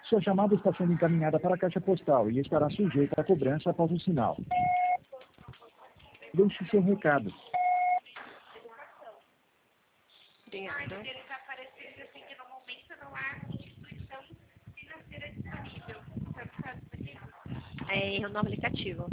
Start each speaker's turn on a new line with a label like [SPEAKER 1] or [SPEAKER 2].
[SPEAKER 1] Sua chamada está sendo encaminhada para a caixa postal e estará sujeita a cobrança após o sinal. Deixe seu recado.
[SPEAKER 2] Obrigada.
[SPEAKER 3] Está aparecendo assim que no momento não há instituição financeira disponível.
[SPEAKER 2] É erro no aplicativo.